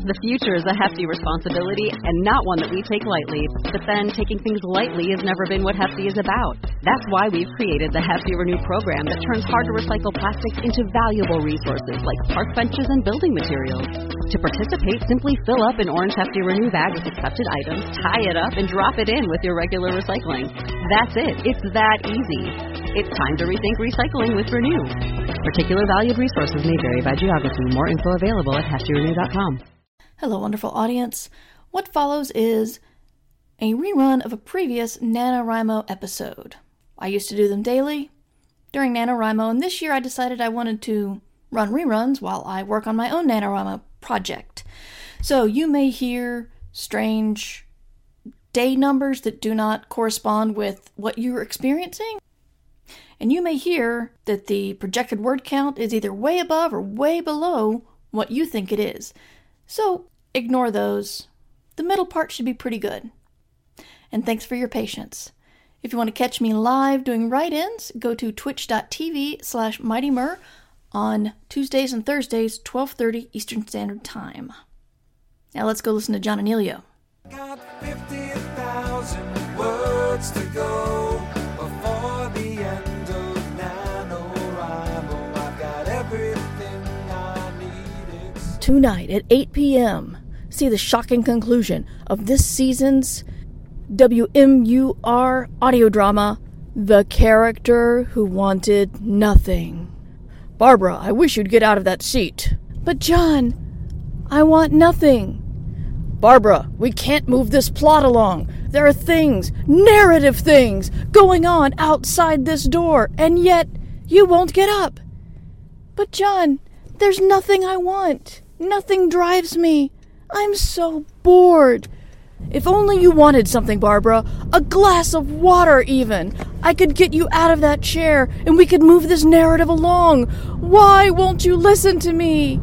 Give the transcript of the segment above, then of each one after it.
The future is a hefty responsibility and not one that we take lightly. But then, taking things lightly has never been what Hefty is about. That's why we've created the Hefty Renew program that turns hard-to-recycle plastics into valuable resources like park benches and building materials. To participate, simply fill up an orange Hefty Renew bag with accepted items, tie it up, and drop it in with your regular recycling. That's it. It's that easy. It's time to rethink recycling with Renew. Particular valued resources may vary by geography. More info available at heftyrenew.com. Hello, wonderful audience. What follows is a rerun of a previous NaNoWriMo episode. I used to do them daily during NaNoWriMo, and this year I decided I wanted to run reruns while I work on my own NaNoWriMo project. So you may hear strange day numbers that do not correspond with what you're experiencing. And you may hear that the projected word count is either way above or way below what you think it is. So ignore those. The middle part should be pretty good. And thanks for your patience. If you want to catch me live doing write-ins, go to twitch.tv/MightyMur on Tuesdays and Thursdays, 12:30 Eastern Standard Time. Now let's go listen to John Anealio. Got 50,000 words to go before the end of NaNoWriMo. I've got everything I need. Tonight at 8 p.m., see the shocking conclusion of this season's WMUR audio drama, The Character Who Wanted Nothing. Barbara, I wish you'd get out of that seat. But John, I want nothing. Barbara, we can't move this plot along. There are things, narrative things, going on outside this door, and yet you won't get up. But John, there's nothing I want. Nothing drives me. I'm so bored. If only you wanted something, Barbara. A glass of water, even. I could get you out of that chair, and we could move this narrative along. Why won't you listen to me?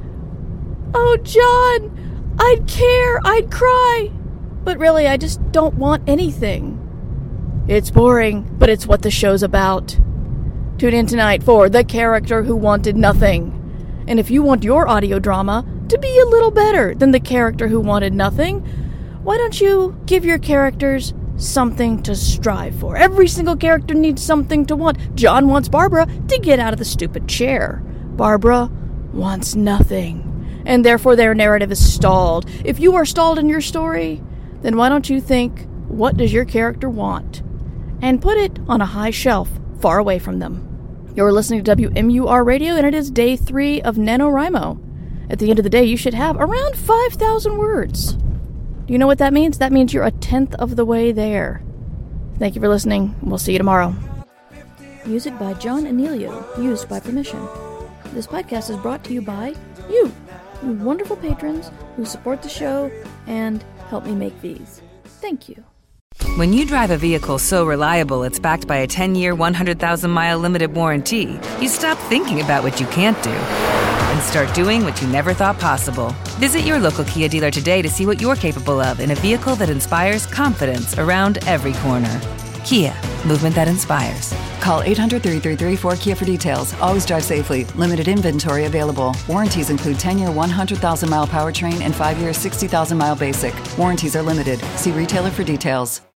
Oh, John, I'd care, I'd cry. But really, I just don't want anything. It's boring, but it's what the show's about. Tune in tonight for The Character Who Wanted Nothing. And if you want your audio drama to be a little better than The Character Who Wanted Nothing, why don't you give your characters something to strive for? Every single character needs something to want. John wants Barbara to get out of the stupid chair. Barbara wants nothing, and therefore their narrative is stalled. If you are stalled in your story, then why don't you think, what does your character want? And put it on a high shelf, far away from them. You're listening to WMUR Radio, and it is day 3 of NaNoWriMo. At the end of the day, you should have around 5,000 words. Do you know what that means? That means you're a tenth of the way there. Thank you for listening, and we'll see you tomorrow. Music by John Anealio, used by permission. This podcast is brought to you by you wonderful patrons who support the show and help me make these. Thank you. When you drive a vehicle so reliable it's backed by a 10-year, 100,000-mile limited warranty, you stop thinking about what you can't do and start doing what you never thought possible. Visit your local Kia dealer today to see what you're capable of in a vehicle that inspires confidence around every corner. Kia, movement that inspires. Call 800-333-4KIA for details. Always drive safely. Limited inventory available. Warranties include 10-year 100,000-mile powertrain and 5-year 60,000-mile basic. Warranties are limited. See retailer for details.